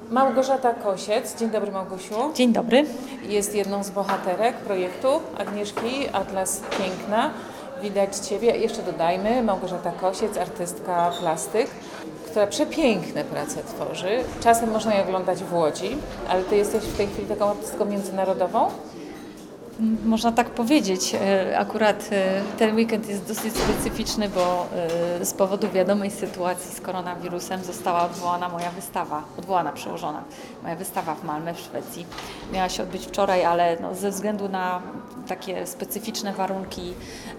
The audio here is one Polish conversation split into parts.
Małgorzata Kosiec. Dzień dobry, Małgosiu. Dzień dobry. Jest jedną z bohaterek projektu Agnieszki Atlas Piękna. Widać Ciebie. Jeszcze dodajmy, Małgorzata Kosiec, artystka plastyk, która przepiękne prace tworzy. Czasem można je oglądać w Łodzi, ale Ty jesteś w tej chwili taką artystką międzynarodową? Można tak powiedzieć. Akurat ten weekend jest dosyć specyficzny, bo z powodu wiadomej sytuacji z koronawirusem została przełożona moja wystawa w Malmö w Szwecji. Miała się odbyć wczoraj, ale ze względu na takie specyficzne warunki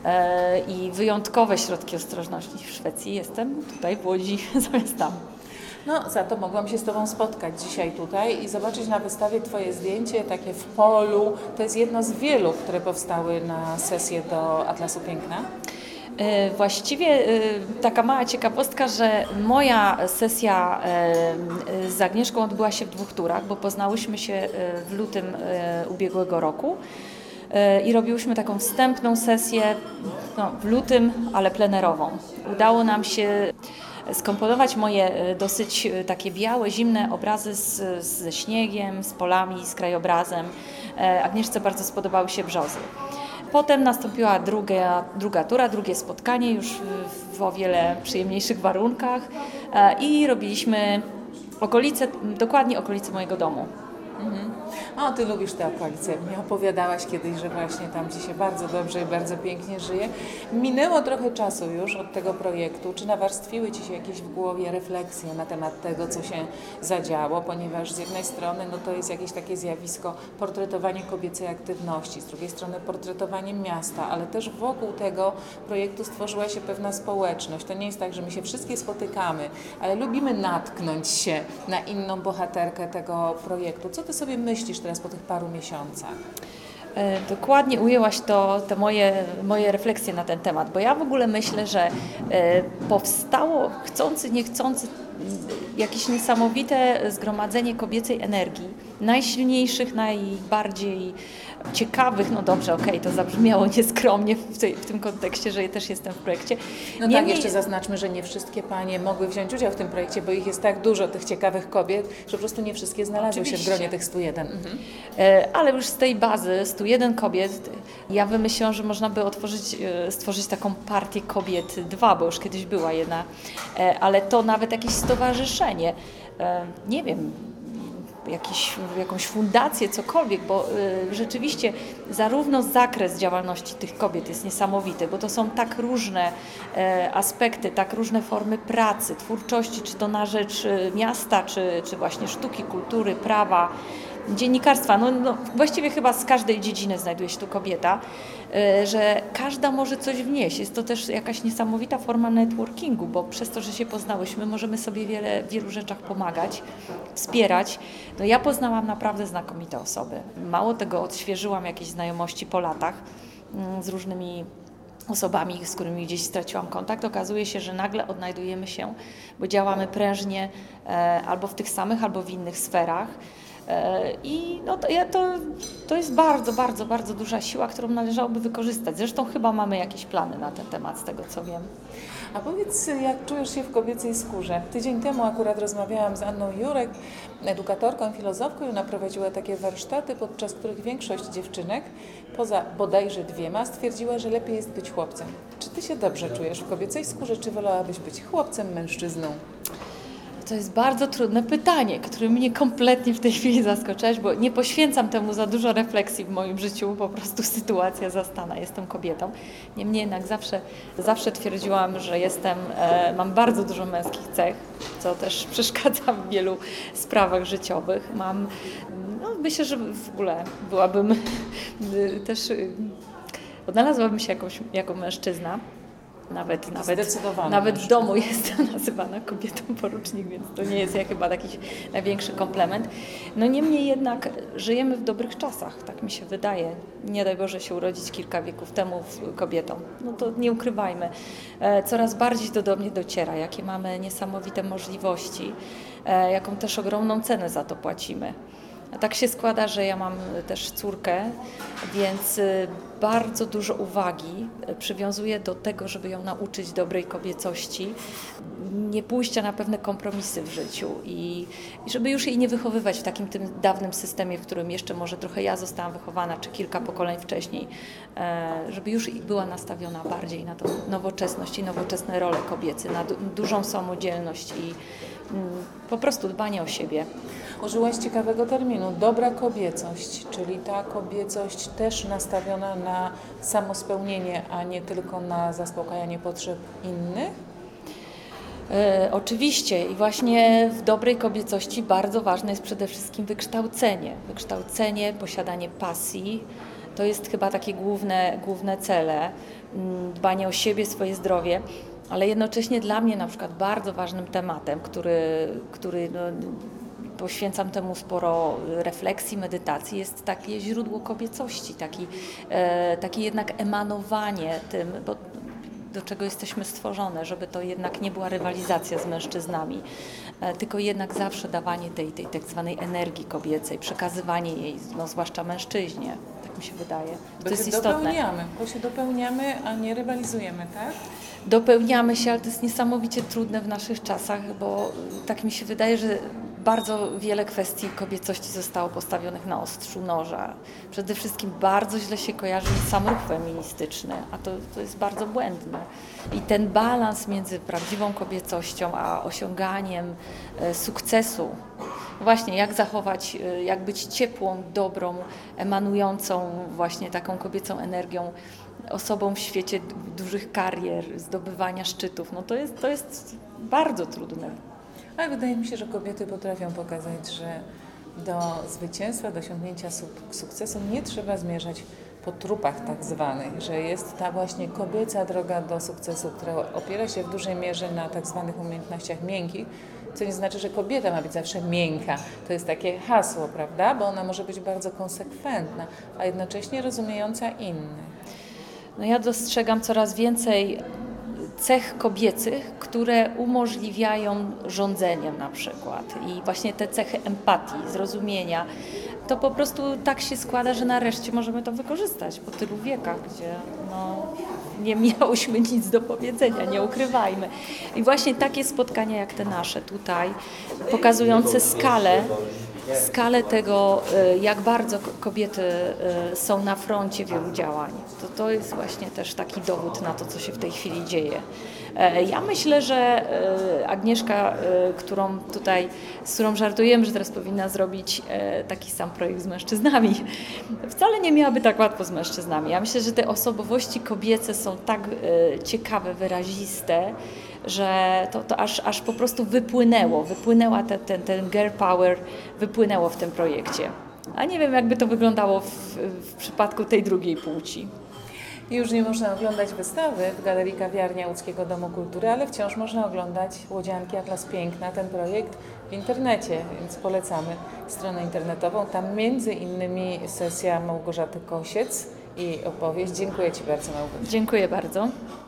i wyjątkowe środki ostrożności w Szwecji jestem tutaj w Łodzi zamiast tam. No, za to mogłam się z Tobą spotkać dzisiaj tutaj i zobaczyć na wystawie Twoje zdjęcie, takie w polu. To jest jedno z wielu, które powstały na sesję do Atlasu Piękna. Właściwie taka mała ciekawostka, że moja sesja z Agnieszką odbyła się w 2 turach, bo poznałyśmy się w lutym ubiegłego roku i robiłyśmy taką wstępną sesję w lutym, ale plenerową. Udało nam się skomponować moje dosyć takie białe, zimne obrazy ze śniegiem, z polami, z krajobrazem. Agnieszce bardzo spodobały się brzozy. Potem nastąpiła druga tura, drugie spotkanie już w o wiele przyjemniejszych warunkach i robiliśmy dokładnie okolice mojego domu. O, Ty lubisz te okolice. Mi opowiadałaś kiedyś, że właśnie tam Ci się bardzo dobrze i bardzo pięknie żyje. Minęło trochę czasu już od tego projektu. Czy nawarstwiły Ci się jakieś w głowie refleksje na temat tego, co się zadziało? Ponieważ z jednej strony to jest jakieś takie zjawisko portretowanie kobiecej aktywności, z drugiej strony portretowanie miasta, ale też wokół tego projektu stworzyła się pewna społeczność. To nie jest tak, że my się wszystkie spotykamy, ale lubimy natknąć się na inną bohaterkę tego projektu. Co Ty sobie myślisz teraz po tych paru miesiącach? Dokładnie ujęłaś te moje refleksje na ten temat, bo ja w ogóle myślę, że powstało chcący, niechcący jakieś niesamowite zgromadzenie kobiecej energii, najsilniejszych, najbardziej ciekawych, no dobrze, to zabrzmiało nieskromnie w tym kontekście, że ja też jestem w projekcie. Tak, jeszcze zaznaczmy, że nie wszystkie panie mogły wziąć udział w tym projekcie, bo ich jest tak dużo, tych ciekawych kobiet, że po prostu nie wszystkie znalazły się w gronie tych 101. Ale już z tej bazy 101 kobiet, ja wymyśliłam, że można by stworzyć taką partię kobiet 2, bo już kiedyś była jedna, ale to nawet jakieś stowarzyszenie, nie wiem, jakąś fundację, cokolwiek, bo rzeczywiście zarówno zakres działalności tych kobiet jest niesamowity, bo to są tak różne aspekty, tak różne formy pracy, twórczości, czy to na rzecz miasta, czy właśnie sztuki, kultury, prawa, dziennikarstwa. Właściwie chyba z każdej dziedziny znajduje się tu kobieta, że każda może coś wnieść. Jest to też jakaś niesamowita forma networkingu, bo przez to, że się poznałyśmy, możemy sobie w wielu rzeczach pomagać, wspierać. Ja poznałam naprawdę znakomite osoby. Mało tego, odświeżyłam jakieś znajomości po latach z różnymi osobami, z którymi gdzieś straciłam kontakt. Okazuje się, że nagle odnajdujemy się, bo działamy prężnie albo w tych samych, albo w innych sferach. I to jest bardzo, bardzo, bardzo duża siła, którą należałoby wykorzystać. Zresztą chyba mamy jakieś plany na ten temat, z tego co wiem. A powiedz, jak czujesz się w kobiecej skórze? Tydzień temu akurat rozmawiałam z Anną Jurek, edukatorką, filozofką, i ona prowadziła takie warsztaty, podczas których większość dziewczynek, poza bodajże 2, stwierdziła, że lepiej jest być chłopcem. Czy Ty się dobrze czujesz w kobiecej skórze, czy wolałabyś być chłopcem, mężczyzną? To jest bardzo trudne pytanie, które mnie kompletnie w tej chwili zaskoczyłaś, bo nie poświęcam temu za dużo refleksji w moim życiu, po prostu sytuacja zastana, jestem kobietą. Niemniej jednak zawsze twierdziłam, że mam bardzo dużo męskich cech, co też przeszkadza w wielu sprawach życiowych. Myślę, że w ogóle byłabym też, odnalazłabym się jako mężczyzna. Nawet w domu jestem nazywana kobietą porucznik, więc to nie jest chyba taki największy komplement. Niemniej jednak żyjemy w dobrych czasach, tak mi się wydaje. Nie daj Boże się urodzić kilka wieków temu kobietą. To nie ukrywajmy. Coraz bardziej to do mnie dociera, jakie mamy niesamowite możliwości, jaką też ogromną cenę za to płacimy. Tak się składa, że ja mam też córkę, więc bardzo dużo uwagi przywiązuję do tego, żeby ją nauczyć dobrej kobiecości, nie pójścia na pewne kompromisy w życiu i żeby już jej nie wychowywać w takim tym dawnym systemie, w którym jeszcze może trochę ja zostałam wychowana, czy kilka pokoleń wcześniej, żeby już była nastawiona bardziej na tą nowoczesność i nowoczesne role kobiece, na dużą samodzielność i po prostu dbanie o siebie. Użyłaś ciekawego terminu, dobra kobiecość, czyli ta kobiecość też nastawiona na samospełnienie, a nie tylko na zaspokajanie potrzeb innych? Oczywiście i właśnie w dobrej kobiecości bardzo ważne jest przede wszystkim wykształcenie. Wykształcenie, posiadanie pasji, to jest chyba takie główne cele, dbanie o siebie, swoje zdrowie, ale jednocześnie dla mnie na przykład bardzo ważnym tematem, który poświęcam temu sporo refleksji, medytacji, jest takie źródło kobiecości, takie jednak emanowanie tym, bo do czego jesteśmy stworzone, żeby to jednak nie była rywalizacja z mężczyznami, tylko jednak zawsze dawanie tej tak zwanej energii kobiecej, przekazywanie jej, no, zwłaszcza mężczyźnie, tak mi się wydaje. To jest istotne. Bo się dopełniamy, a nie rywalizujemy, tak? Dopełniamy się, ale to jest niesamowicie trudne w naszych czasach, bo tak mi się wydaje, że bardzo wiele kwestii kobiecości zostało postawionych na ostrzu noża. Przede wszystkim bardzo źle się kojarzy sam ruch feministyczny, a to jest bardzo błędne. I ten balans między prawdziwą kobiecością a osiąganiem sukcesu, właśnie jak zachować, jak być ciepłą, dobrą, emanującą właśnie taką kobiecą energią, osobą w świecie dużych karier, zdobywania szczytów, no to jest bardzo trudne. Ale wydaje mi się, że kobiety potrafią pokazać, że do zwycięstwa, do osiągnięcia sukcesu nie trzeba zmierzać po trupach tak zwanych, że jest ta właśnie kobieca droga do sukcesu, która opiera się w dużej mierze na tak zwanych umiejętnościach miękkich, co nie znaczy, że kobieta ma być zawsze miękka. To jest takie hasło, prawda? Bo ona może być bardzo konsekwentna, a jednocześnie rozumiejąca innych. No ja dostrzegam coraz więcej cech kobiecych, które umożliwiają rządzeniem na przykład i właśnie te cechy empatii, zrozumienia, to po prostu tak się składa, że nareszcie możemy to wykorzystać po tylu wiekach, gdzie no, nie miałyśmy nic do powiedzenia, nie ukrywajmy. I właśnie takie spotkania jak te nasze tutaj, pokazujące skalę tego, jak bardzo kobiety są na froncie wielu działań. To jest właśnie też taki dowód na to, co się w tej chwili dzieje. Ja myślę, że Agnieszka, z którą żartujemy, że teraz powinna zrobić taki sam projekt z mężczyznami, wcale nie miałaby tak łatwo z mężczyznami. Ja myślę, że te osobowości kobiece są tak ciekawe, wyraziste, że to aż po prostu wypłynęła ten girl power, wypłynęło w tym projekcie. A nie wiem, jakby to wyglądało w przypadku tej drugiej płci. Już nie można oglądać wystawy w Galerii Kawiarnia Łódzkiego Domu Kultury, ale wciąż można oglądać Łodzianki Atlas Piękna, ten projekt w internecie, więc polecamy stronę internetową. Tam między innymi sesja Małgorzaty Kosiec i opowieść. Dziękuję Ci bardzo, Małgorzata. Dziękuję bardzo.